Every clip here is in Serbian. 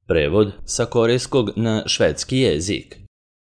Prevod sa korejskog na švedski jezik.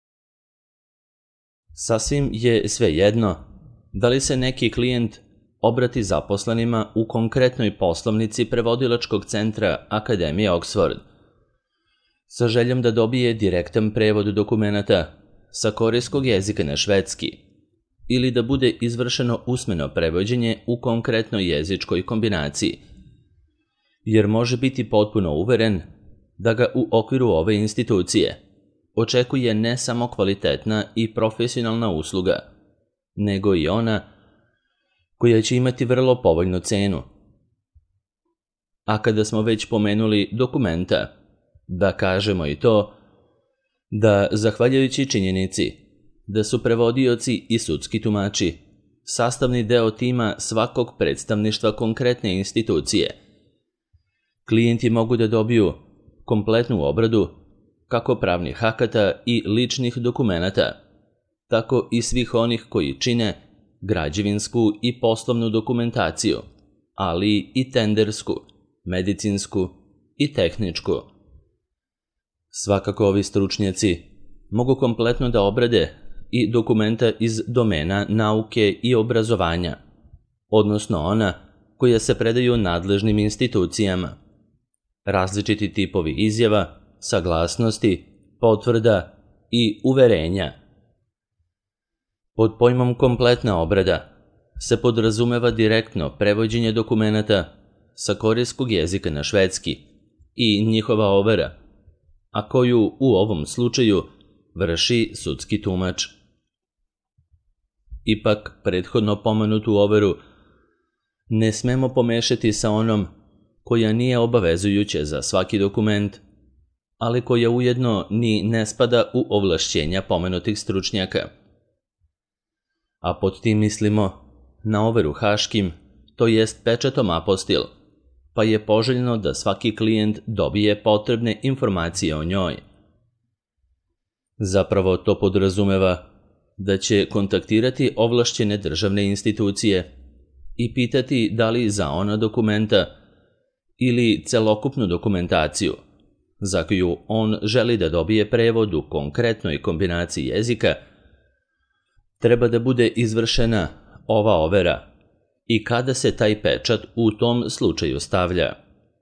Sasvim je svejedno da li se neki klijent obrati zaposlenima u konkretnoj poslovnici prevodilačkog centra Akademije Oxford sa željom da dobije direktan prevod dokumenata sa korejskog jezika na švedski ili da bude izvršeno usmeno prevođenje u konkretnoj jezičkoj kombinaciji, jer može biti potpuno uveren da ga u okviru ove institucije očekuje ne samo kvalitetna i profesionalna usluga, nego i ona koja će imati vrlo povoljnu cenu. A kada smo već pomenuli dokumenta, da kažemo i to da, zahvaljujući činjenici da su prevodioci i sudski tumači sastavni deo tima svakog predstavništva konkretne institucije, klijenti mogu da dobiju kompletnu obradu kako pravnih akata i ličnih dokumenata, tako i svih onih koji čine građevinsku i poslovnu dokumentaciju, ali i tendersku, medicinsku i tehničku. Svakako ovi stručnjaci mogu kompletno da obrade i dokumenta iz domena nauke i obrazovanja, odnosno ona koja se predaju nadležnim institucijama, različiti tipovi izjava, saglasnosti, potvrda i uverenja. Pod pojmom kompletna obrada se podrazumeva direktno prevođenje dokumenata sa korejskog jezika na švedski i njihova overa, a koju u ovom slučaju vrši sudski tumač. Ipak, prethodno pomenutu overu ne smemo pomešati sa onom koja nije obavezujuća za svaki dokument, ali koja ujedno ni ne spada u ovlašćenja pomenutih stručnjaka. A pod tim mislimo na overu haškim, to jest pečatom apostil, pa je poželjno da svaki klijent dobije potrebne informacije o njoj. Zapravo to podrazumeva da će kontaktirati ovlašćene državne institucije i pitati da li za ona dokumenta ili celokupnu dokumentaciju za koju on želi da dobije prevod u konkretnoj kombinaciji jezika treba da bude izvršena ova overa i kada se taj pečat u tom slučaju stavlja.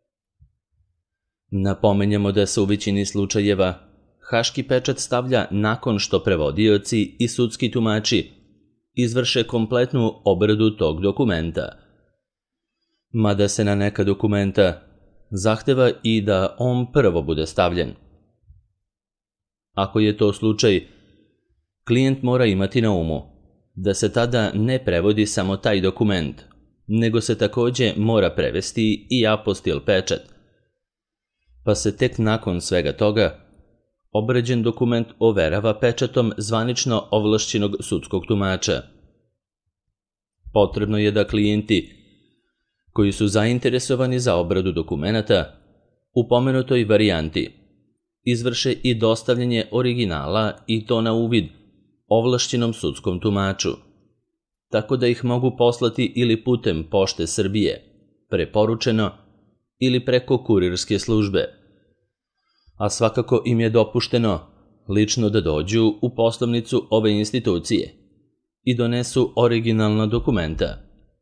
Napomenjamo da se u većini slučajeva haški pečat stavlja nakon što prevodioci i sudski tumači izvrše kompletnu obradu tog dokumenta, mada se na neka dokumenta zahteva i da on prvo bude stavljen. Ako je to slučaj, klijent mora imati na umu da se tada ne prevodi samo taj dokument, nego se takođe mora prevesti i apostil pečat, pa se tek nakon svega toga obrađen dokument overava pečatom zvanično ovlašćenog sudskog tumača. Potrebno je da klijenti koji su zainteresovani za obradu dokumenata u pomenutoj varijanti izvrše i dostavljanje originala i to na uvid ovlašćenom sudskom tumaču, tako da ih mogu poslati ili putem Pošte Srbije, preporučeno, ili preko kurirske službe, a svakako im je dopušteno lično da dođu u poslovnicu ove institucije i donesu originalna dokumenta.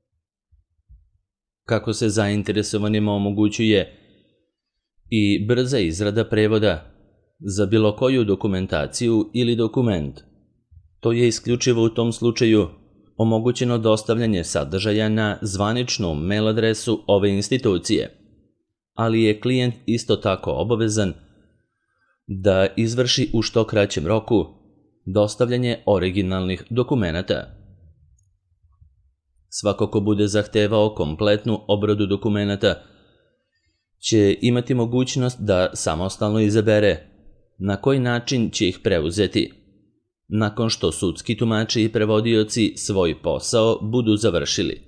Kako se zainteresovanima omogućuje i brza izrada prevoda za bilo koju dokumentaciju ili dokument, to je isključivo u tom slučaju omogućeno dostavljanje sadržaja na zvaničnu mail adresu ove institucije, ali je klijent isto tako obavezan da izvrši u što kraćem roku dostavljanje originalnih dokumenata. Svako ko bude zahtevao kompletnu obradu dokumenata će imati mogućnost da samostalno izabere na koji način će ih preuzeti, nakon što sudski tumači i prevodioci svoj posao budu završili.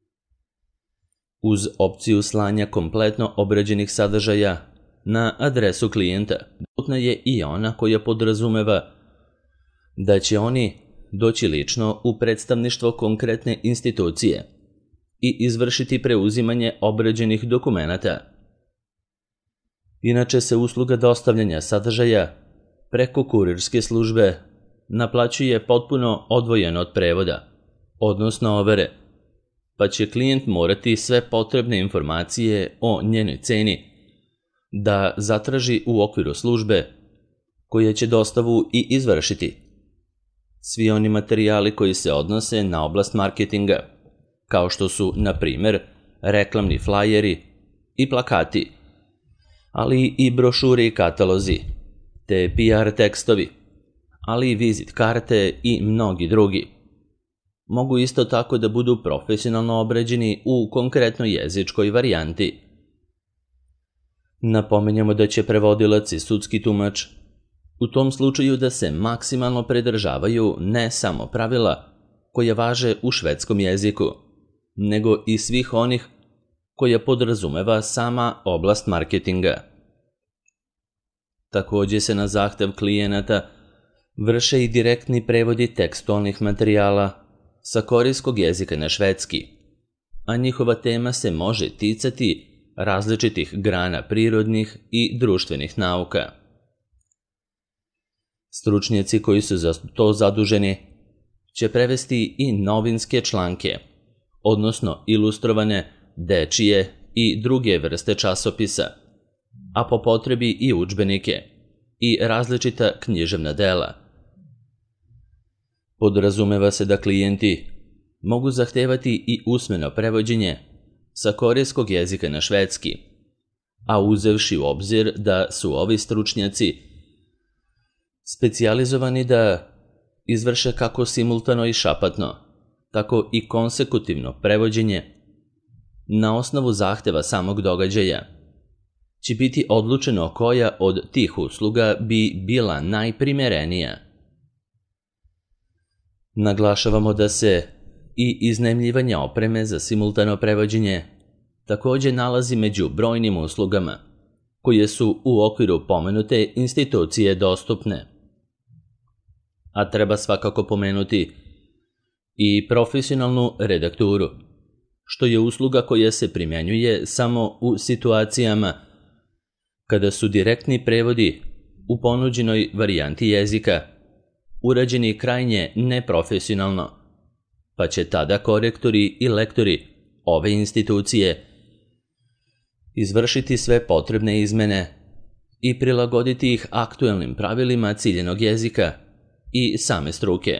Uz opciju slanja kompletno obrađenih sadržaja na adresu klijenta, dostupna je i ona koja podrazumeva da će oni doći lično u predstavništvo konkretne institucije i izvršiti preuzimanje obrađenih dokumenata. Inače se usluga dostavljanja sadržaja preko kurirske službe naplaćuje potpuno odvojeno od prevoda, odnosno overe, pa će klijent morati sve potrebne informacije o njenoj ceni da zatraži u okviru službe koja će dostavu i izvršiti. Svi oni materijali koji se odnose na oblast marketinga, kao što su, na primjer, reklamni flajeri i plakati, ali i brošure i katalozi, te PR tekstovi, ali i vizit karte i mnogi drugi. Mogu isto tako da budu profesionalno obrađeni u konkretnoj jezičkoj varijanti. Napominjemo da će prevodilac i sudski tumač u tom slučaju da se maksimalno pridržavaju ne samo pravila koja važe u švedskom jeziku, nego i svih onih koja podrazumeva sama oblast marketinga. Također se na zahtev klijenata vrše i direktni prevodi tekstualnih materijala sa korejskog jezika na švedski, a njihova tema se može ticati različitih grana prirodnih i društvenih nauka. Stručnjaci koji su za to zaduženi će prevesti i novinske članke, odnosno ilustrovane, dečije i druge vrste časopisa, a po potrebi i udžbenike i različita književna dela. Podrazumeva se da klijenti mogu zahtevati i usmeno prevođenje sa korejskog jezika na švedski, a uzevši u obzir da su ovi stručnjaci specijalizovani da izvrše kako simultano i šapatno, tako i konsekutivno prevođenje na osnovu zahteva samog događaja, će biti odlučeno koja od tih usluga bi bila najprimerenija. Naglašavamo da se i iznajmljivanje opreme za simultano prevođenje također nalazi među brojnim uslugama koje su u okviru pomenute institucije dostupne. A treba svakako pomenuti i profesionalnu redakturu, što je usluga koja se primjenjuje samo u situacijama kada su direktni prevodi u ponuđenoj varijanti jezika urađeni krajnje neprofesionalno, pa će tada korektori i lektori ove institucije izvršiti sve potrebne izmene i prilagoditi ih aktuelnim pravilima ciljenog jezika i same struke.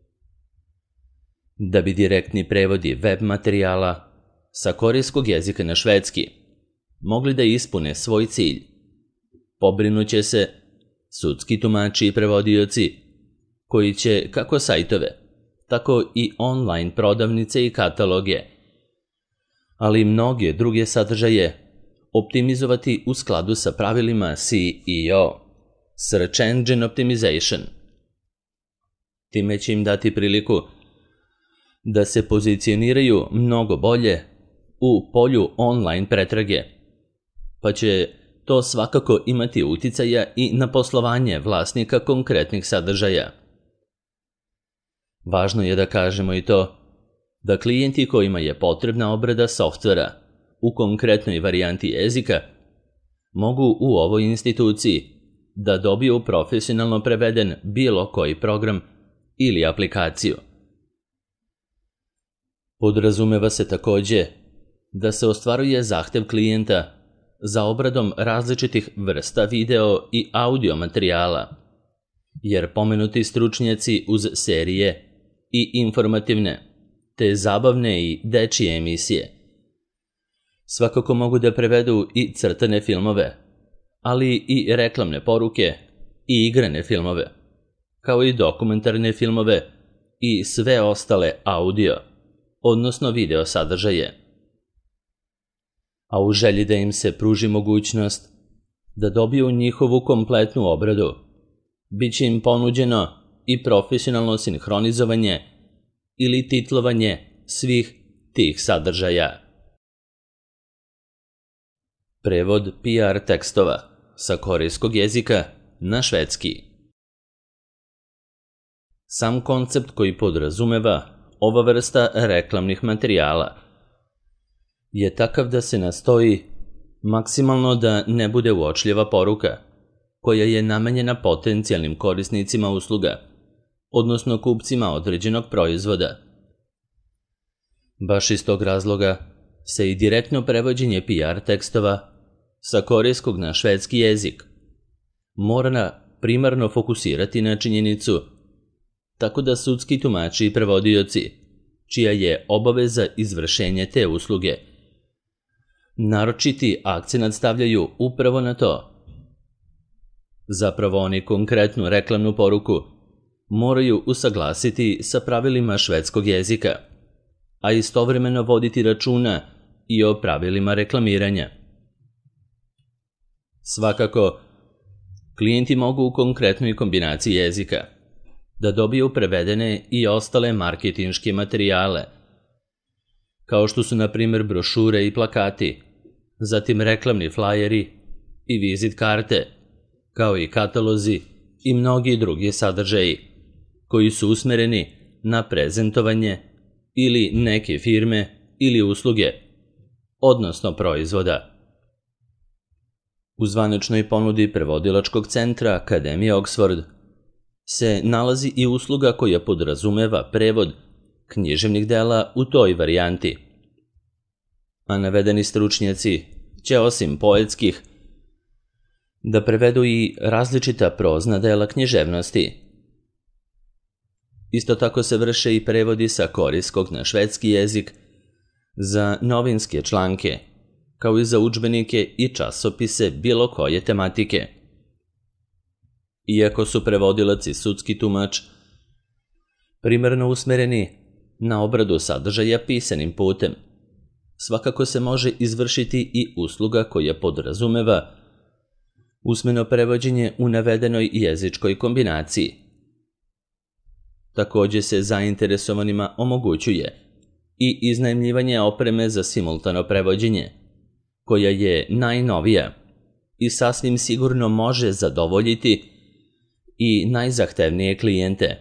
Da bi direktni prevodi web materijala sa korejskog jezika na švedski mogli da ispune svoj cilj, pobrinuće se sudski tumači i prevodioci koji će kako sajtove, tako i online prodavnice i kataloge, ali i mnoge druge sadržaje optimizovati u skladu sa pravilima SEO, Search Engine Optimization. Time će im dati priliku da se pozicioniraju mnogo bolje u polju online pretrage, pa će to svakako imati uticaja i na poslovanje vlasnika konkretnih sadržaja. Važno je da kažemo i to da klijenti kojima je potrebna obrada softvera u konkretnoj varijanti jezika mogu u ovoj instituciji da dobiju profesionalno preveden bilo koji program ili aplikaciju. Podrazumeva se također da se ostvaruje zahtev klijenta za obradom različitih vrsta video i audio materijala, jer pomenuti stručnjaci uz serije i informativne, te zabavne i dečije emisije svakako mogu da prevedu i crtane filmove, ali i reklamne poruke i igrane filmove, kao i dokumentarne filmove i sve ostale audio, odnosno video sadržaje. A u želji da im se pruži mogućnost da dobiju njihovu kompletnu obradu, bit će im ponuđeno i profesionalno sinhronizovanje ili titlovanje svih tih sadržaja. Prevod PR tekstova sa korejskog jezika na švedski. Sam koncept koji podrazumeva ova vrsta reklamnih materijala je takav da se nastoji Maksimalno da ne bude uočljiva poruka, koja je namenjena potencijalnim korisnicima usluga, odnosno kupcima određenog proizvoda. Baš iz tog razloga se i direktno prevođenje PR tekstova sa korejskog na švedski jezik mora primarno fokusirati na činjenicu tako da sudski tumači i prevodioci, čija je obaveza izvršenje te usluge, naročiti akcenat stavljaju upravo na to. Zapravo oni konkretnu reklamnu poruku moraju usaglasiti sa pravilima švedskog jezika, a istovremeno voditi računa i o pravilima reklamiranja. Svakako, klijenti mogu u konkretnoj kombinaciji jezika da dobiju prevedene i ostale marketinške materijale, kao što su na primjer brošure i plakati, zatim reklamni flajeri i vizit karte, kao i katalozi i mnogi drugi sadržaji koji su usmereni na prezentovanje ili neke firme ili usluge, odnosno proizvoda. U zvaničnoj ponudi prevodilačkog centra Akademije Oxford se nalazi i usluga koja podrazumeva prevod književnih dela u toj varijanti, a navedeni stručnjaci će osim poetskih da prevedu i različita prozna dela književnosti. Isto tako se vrše i prevodi sa korejskog na švedski jezik za novinske članke, kao i za udžbenike i časopise bilo koje tematike. Iako su prevodilac i sudski tumač primarno usmereni na obradu sadržaja pisanim putem, svakako se može izvršiti i usluga koja podrazumeva usmeno prevođenje u navedenoj jezičkoj kombinaciji. Također se zainteresovanima omogućuje i iznajmljivanje opreme za simultano prevođenje, koja je najnovija i sasvim sigurno može zadovoljiti i najzahtevnije klijente.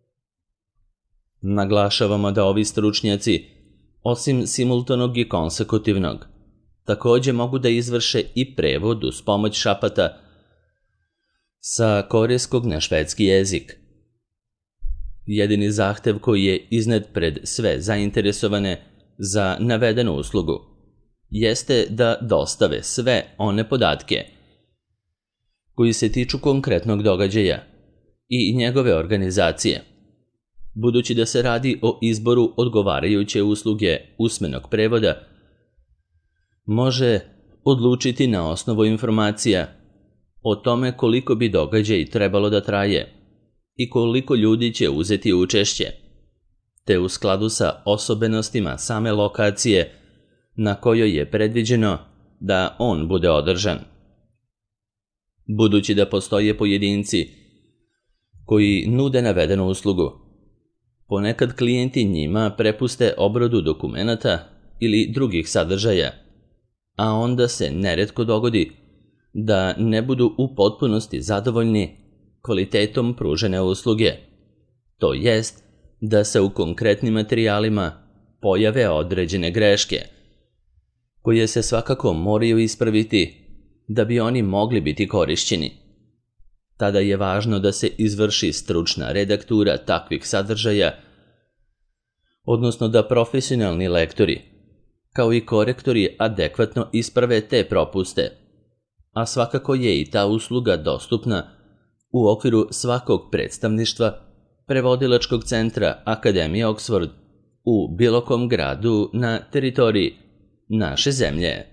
Naglašavamo da ovi stručnjaci, osim simultanog i konsekutivnog, također mogu da izvrše i prevod uz pomoć šapata sa korejskog na švedski jezik. Jedini zahtev koji je iznet pred sve zainteresovane za navedenu uslugu jeste da dostave sve one podatke koji se tiču konkretnog događaja i njegove organizacije, budući da se radi o izboru odgovarajuće usluge usmenog prevoda, može odlučiti na osnovu informacija o tome koliko bi događaj trebalo da traje i koliko ljudi će uzeti učešće, te u skladu sa osobenostima same lokacije na kojoj je predviđeno da on bude održan. Budući da postoje pojedinci koji nude navedenu uslugu, ponekad klijenti njima prepuste obradu dokumenata ili drugih sadržaja, a onda se neretko dogodi da ne budu u potpunosti zadovoljni kvalitetom pružene usluge, to jest da se u konkretnim materijalima pojave određene greške, koje se svakako moraju ispraviti da bi oni mogli biti korišćeni. Tada je važno da se izvrši stručna redaktura takvih sadržaja, odnosno da profesionalni lektori, kao i korektori adekvatno isprave te propuste, a svakako je i ta usluga dostupna u okviru svakog predstavništva prevodilačkog centra Akademije Oxford u bilo kom gradu na teritoriji naše zemlje.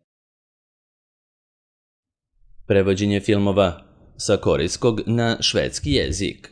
Prevođenje filmova sa korejskog na švedski jezik.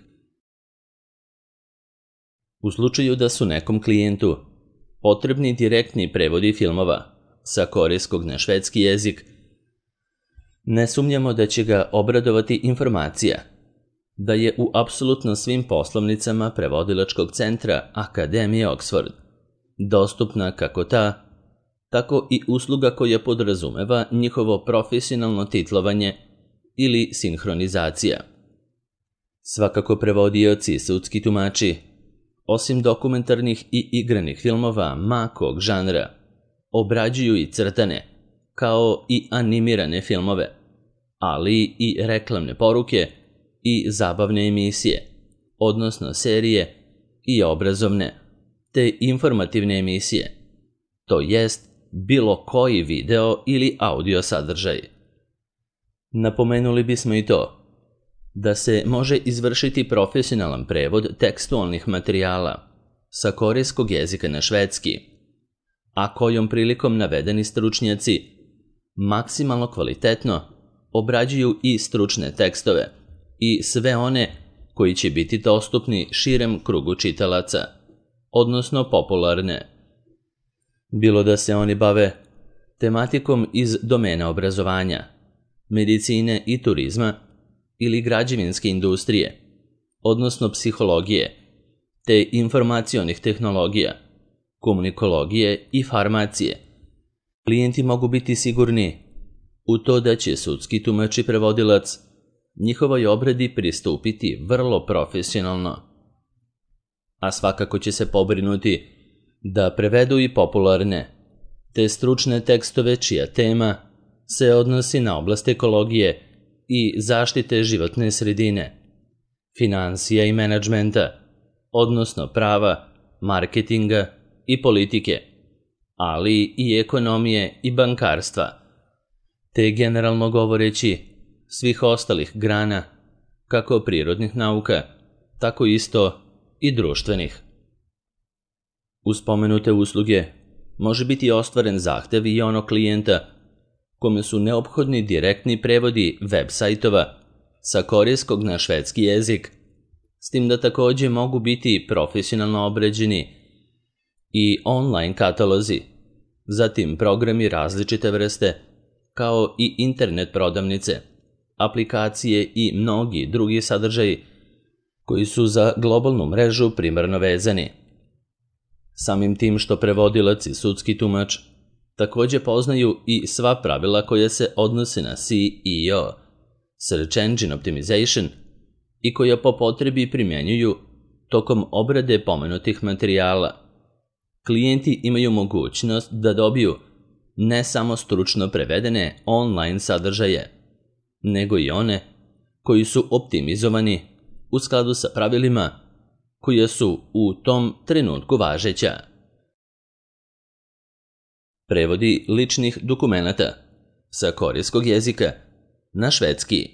U slučaju da su nekom klijentu potrebni direktni prevodi filmova sa korejskog na švedski jezik, ne sumnjamo da će ga obradovati informacija da je u apsolutno svim poslovnicama prevodilačkog centra Akademije Oxford dostupna kako ta, tako i usluga koja podrazumeva njihovo profesionalno titlovanje ili sinhronizacija. Svakako prevodioci i sudski tumači, osim dokumentarnih i igranih filmova ma kog žanra, obrađuju i crtane, kao i animirane filmove, ali i reklamne poruke i zabavne emisije, odnosno serije i obrazovne, te informativne emisije, to jest bilo koji video ili audio sadržaj. Napomenuli bismo i to da se može izvršiti profesionalan prevod tekstualnih materijala sa korejskog jezika na švedski, a kojom prilikom navedeni stručnjaci maksimalno kvalitetno obrađuju i stručne tekstove i sve one koji će biti dostupni širem krugu čitalaca, odnosno popularne. Bilo da se oni bave tematikom iz domena obrazovanja, medicine i turizma ili građevinske industrije, odnosno psihologije, te informacionih tehnologija, komunikologije i farmacije. Klijenti mogu biti sigurni u to da će sudski tumač i prevodilac njihovoj obradi pristupiti vrlo profesionalno, a svakako će se pobrinuti da prevedu i popularne, te stručne tekstove čija tema se odnosi na oblast ekologije i zaštite životne sredine, finansija i menadžmenta, odnosno prava, marketinga i politike, ali i ekonomije i bankarstva, te generalno govoreći svih ostalih grana, kako prirodnih nauka, tako isto i društvenih. Uz spomenute usluge može biti ostvaren zahtev i onog klijenta kome su neophodni direktni prevodi web sajtova sa korejskog na švedski jezik, s tim da takođe mogu biti profesionalno obrađeni i online katalozi, zatim programi različite vrste, kao i internet prodavnice, aplikacije i mnogi drugi sadržaji koji su za globalnu mrežu primarno vezani. Samim tim što prevodilac i sudski tumač takođe poznaju i sva pravila koja se odnose na SEO, Search Engine Optimization, i koja po potrebi primjenjuju tokom obrade pomenutih materijala. Klijenti imaju mogućnost da dobiju ne samo stručno prevedene online sadržaje, nego i one koji su optimizovani u skladu sa pravilima koja su u tom trenutku važeća. Prevodi ličnih dokumenata sa korejskog jezika na švedski.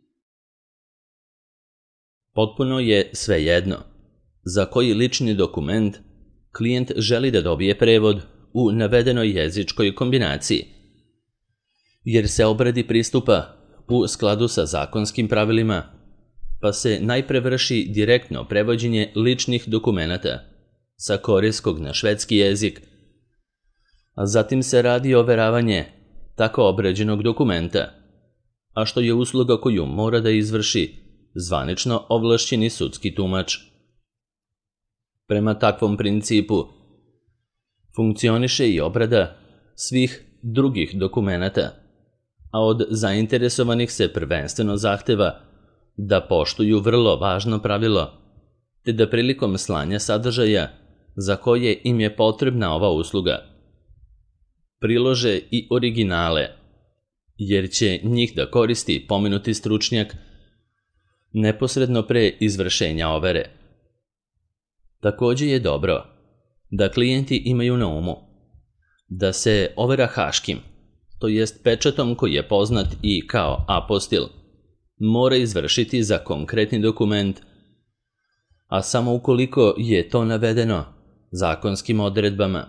Potpuno je svejedno za koji lični dokument klijent želi da dobije prevod u navedenoj jezičkoj kombinaciji, jer se obradi pristupa u skladu sa zakonskim pravilima, pa se najpre vrši direktno prevođenje ličnih dokumenata sa korejskog na švedski jezik, a zatim se radi overavanje tako obrađenog dokumenta, a što je usluga koju mora da izvrši zvanično ovlašćeni sudski tumač. Prema takvom principu funkcioniše i obrada svih drugih dokumenata, a od zainteresovanih se prvenstveno zahteva da poštuju vrlo važno pravilo, te da prilikom slanja sadržaja za koje im je potrebna ova usluga prilože i originale, jer će njih da koristi pomenuti stručnjak neposredno pre izvršenja overe. Takođe je dobro da klijenti imaju na umu da se overa haškim, to jest pečatom koji je poznat i kao apostil, mora izvršiti za konkretni dokument, a samo ukoliko je to navedeno zakonskim odredbama.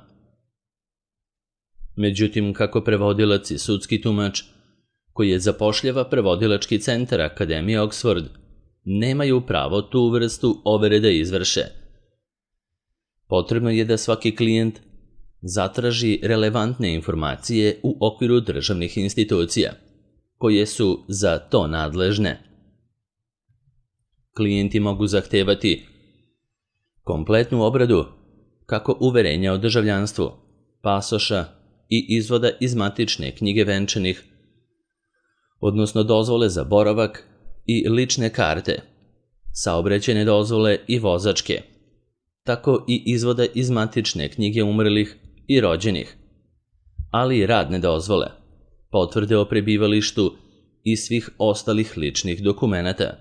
Međutim, kako prevodilac i sudski tumač, koji je zapošljava prevodilački centar Akademije Oxford, nemaju pravo tu vrstu overe da izvrše. Potrebno je da svaki klijent zatraži relevantne informacije u okviru državnih institucija, koje su za to nadležne. Klijenti mogu zahtevati kompletnu obradu kako uverenja o državljanstvu, pasoša i izvoda iz matične knjige venčanih, odnosno dozvole za boravak i lične karte, saobraćajne dozvole i vozačke, tako i izvoda iz matične knjige umrlih i rođenih, ali i radne dozvole, potvrde o prebivalištu i svih ostalih ličnih dokumenata.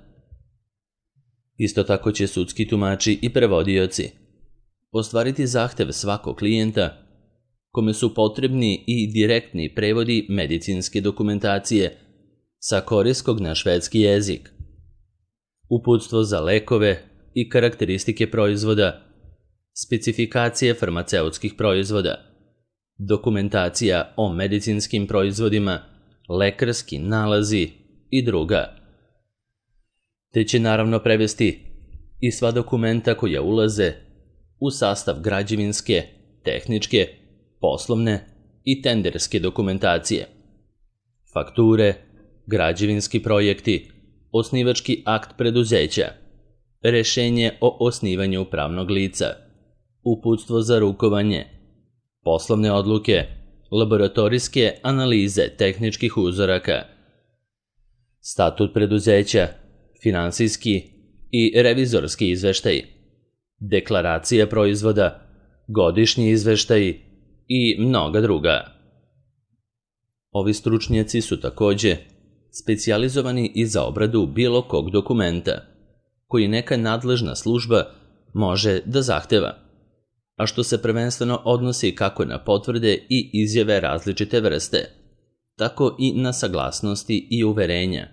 Isto tako će sudski tumači i prevodioci ostvariti zahtev svakog klijenta kome su potrebni i direktni prevodi medicinske dokumentacije sa korejskog na švedski jezik, uputstvo za lekove i karakteristike proizvoda, specifikacije farmaceutskih proizvoda, dokumentacija o medicinskim proizvodima, lekarski nalazi i druga. Te će naravno prevesti i sva dokumenta koja ulaze u sastav građevinske, tehničke, poslovne i tenderske dokumentacije, fakture, građevinski projekti, osnivački akt preduzeća, rešenje o osnivanju pravnog lica, uputstvo za rukovanje, poslovne odluke, laboratorijske analize tehničkih uzoraka, statut preduzeća, finansijski i revizorski izveštaj, deklaracija proizvoda, godišnji izveštaj i mnoga druga. Ovi stručnjaci su takođe specijalizovani i za obradu bilo kog dokumenta koji neka nadležna služba može da zahteva, a što se prvenstveno odnosi kako na potvrde i izjave različite vrste, tako i na saglasnosti i uverenja.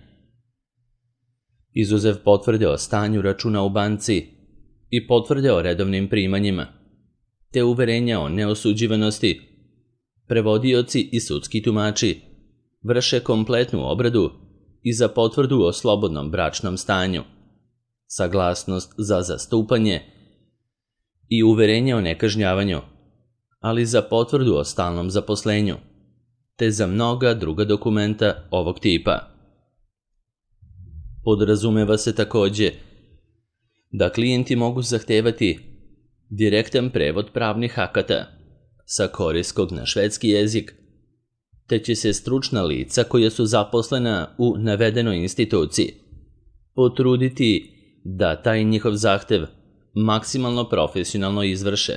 Izuzev potvrde o stanju računa u banci i potvrde o redovnim primanjima, te uverenja o neosuđivanosti, prevodioci i sudski tumači vrše kompletnu obradu i za potvrdu o slobodnom bračnom stanju, saglasnost za zastupanje i uverenje o nekažnjavanju, ali za potvrdu o stalnom zaposlenju, te za mnoga druga dokumenta ovog tipa. Podrazumeva se takođe da klijenti mogu zahtevati direktan prevod pravnih akata sa korejskog na švedski jezik, te će se stručna lica koja su zaposlena u navedenoj instituciji potruditi da taj njihov zahtev maksimalno profesionalno izvrše.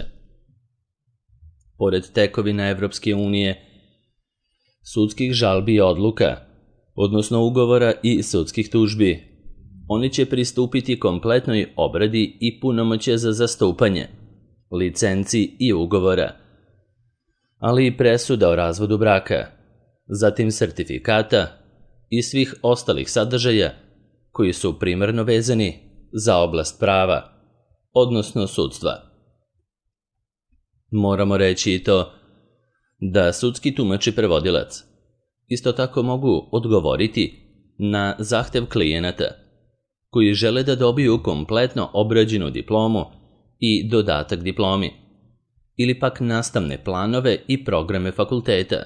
Pored tekovina Evropske unije, sudskih žalbi i odluka, odnosno ugovora i sudskih tužbi, oni će pristupiti kompletnoj obradi i punomoćja za zastupanje, licenci i ugovora, ali i presuda o razvodu braka, zatim sertifikata i svih ostalih sadržaja koji su primarno vezani za oblast prava, odnosno sudstva. Moramo reći i to da sudski tumač i prevodilac isto tako mogu odgovoriti na zahtev klijenata koji žele da dobiju kompletno obrađenu diplomu i dodatak diplomi, ili pak nastavne planove i programe fakulteta.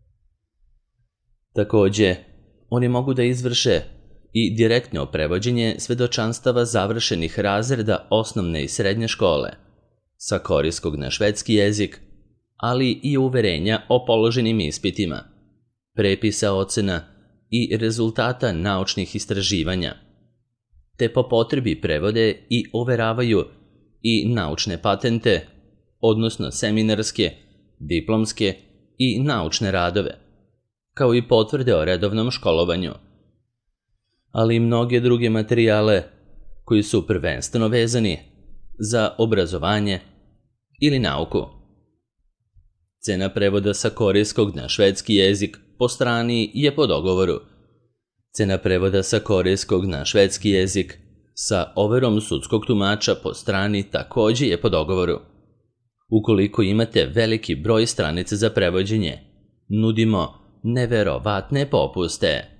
Takođe, oni mogu da izvrše i direktno prevođenje svedočanstava završenih razreda osnovne i srednje škole sa korejskog na švedski jezik, ali i uverenja o položenim ispitima, prepisa ocena i rezultata naučnih istraživanja, te po potrebi prevode i overavaju i naučne patente, odnosno seminarske, diplomske i naučne radove, kao i potvrde o redovnom školovanju, ali i mnoge druge materijale koji su prvenstveno vezani za obrazovanje ili nauku. Cena prevoda sa korejskog na švedski jezik po strani je po dogovoru. Cena prevoda sa korejskog na švedski jezik sa overom sudskog tumača po strani takođe je po dogovoru. Ukoliko imate veliki broj stranica za prevođenje, nudimo neverovatne popuste.